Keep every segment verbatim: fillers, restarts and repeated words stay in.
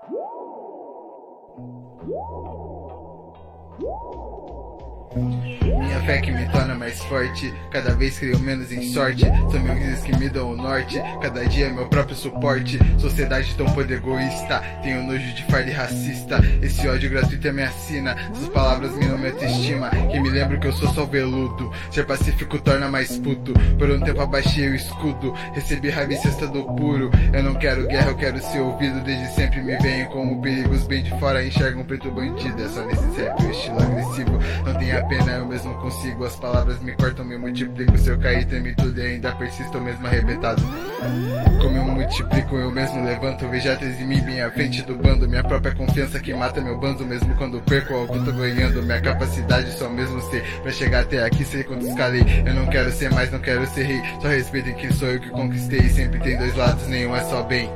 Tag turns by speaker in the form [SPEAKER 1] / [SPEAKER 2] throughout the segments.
[SPEAKER 1] Minha fé que me torna mais forte, cada vez creio menos em sorte. São meus guias que me dão o norte, cada dia é meu próprio suporte. Sociedade tão poder egoísta, tenho nojo de farda e racista. Esse ódio gratuito é minha sina, suas palavras minam minha autoestima. Que me lembro que eu sou só veludo, ser pacífico torna mais puto. Por um tempo abaixei o escudo, recebi raiva e cesta do puro. Eu não quero guerra, eu quero ser ouvido. Desde sempre me veem como perigos, bem de fora enxergam um preto bandido. É só nesse rap o estilo agressivo, não tem a pena, eu mesmo consigo. As palavras me cortam, me multiplico. Se eu cair, treme tudo e ainda persisto, mesmo arrebentado. Como eu multiplico, eu mesmo levanto. Vejo atrás de mim, bem à frente do bando. Minha própria confiança que mata meu bando. Mesmo quando perco, algo tô ganhando. Minha capacidade só mesmo sei. Pra chegar até aqui, sei quanto escalei. Eu não quero ser mais, não quero ser rei. Só respeitem quem sou eu que conquistei. Sempre tem dois lados, nenhum é só bem.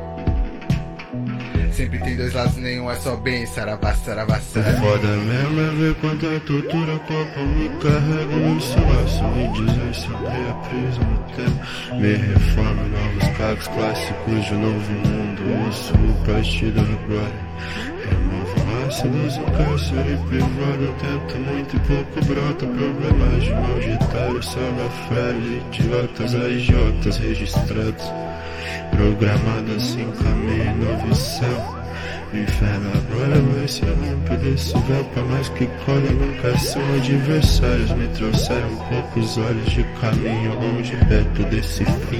[SPEAKER 1] Sempre tem dois lados, nenhum é só bem. Saravá, saravá, saravá.
[SPEAKER 2] Foda mesmo é ver quanta tortura o copo me carrega no silêncio. Me dizem sobre a prisão no tempo. Me reforma, novos cargos clássicos de novo mundo. Isso o partido agora. Removo ácidos, o cárcere privado. Tenta muito e pouco brota. Problemas de mauditário, salafrário. Idiotas, agiotas registrados. Programado assim, caminho novo céu. O inferno agora vai ser limpo desse véu. Pra mais que colhem, nunca são adversários. Me trouxeram poucos olhos de caminho longe, perto desse fim.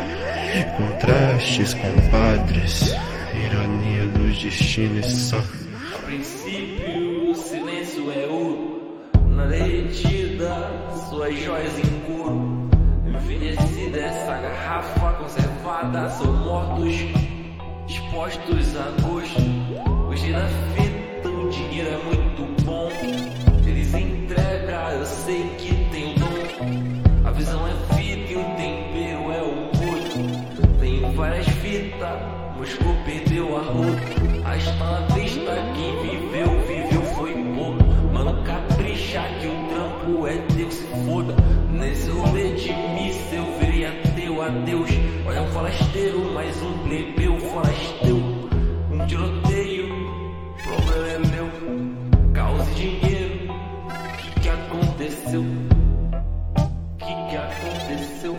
[SPEAKER 2] Contrastes, compadres, ironia dos destinos só.
[SPEAKER 3] A princípio, o silêncio é ouro. Na derretida, suas joias em couro. Envelhecida essa garrafa conservada, são mortos expostos a gosto. Hoje na fita o dinheiro é muito bom. Eles entregam, eu sei que tem dom. A visão é fita e o tempero é o molho. Tem várias fitas, Moscou perdeu a luta. A está na vista, quem viveu, viveu foi pouco. Mano, capricha que o trampo é teu, se foda. Nesse rolê de missa eu virei ateu, adeus. Olha um falasteiro, mais um plebeu forasteu. Um tiroteio, problema é meu. Causa e dinheiro, que que aconteceu? Que que aconteceu?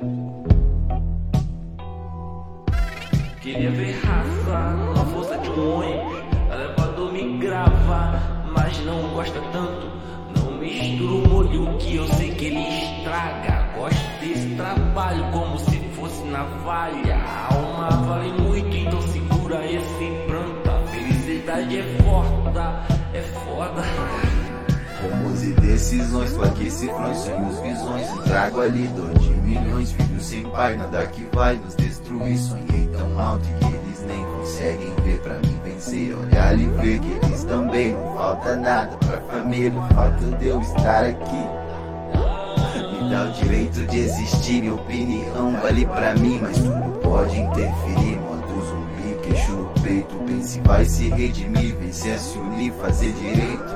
[SPEAKER 3] Queria ver raça na força de um ônibus. Elevador me grava, mas não gosta tanto. Não misturo o molho que eu sei que ele estraga. Gosto desse trabalho como se fosse navalha. A alma vale muito, então segura esse pranto. A felicidade é foda, é foda.
[SPEAKER 4] Rumos e decisões, plaque cifrões, sonhos, visões. Trago ali dor de milhões, filhos sem pai, nada que vai nos destruir. Sonhei tão alto que eles nem conseguem ver. Pra mim vencer, olhar e ver que eles também não falta nada pra família. Falta de eu estar aqui. Me dá o direito de existir, minha opinião vale pra mim, mas tudo pode interferir. Modo zumbi, queixo no peito, pense vai se redimir, vencer a se unir, fazer direito.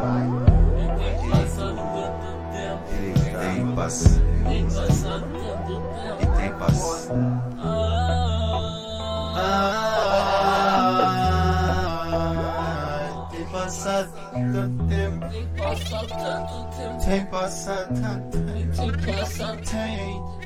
[SPEAKER 4] Tem paz, e tem paz. Tem passado tanto tempo, tem passado tanto tempo, tem passado tanto tempo, tem passado tanto tempo.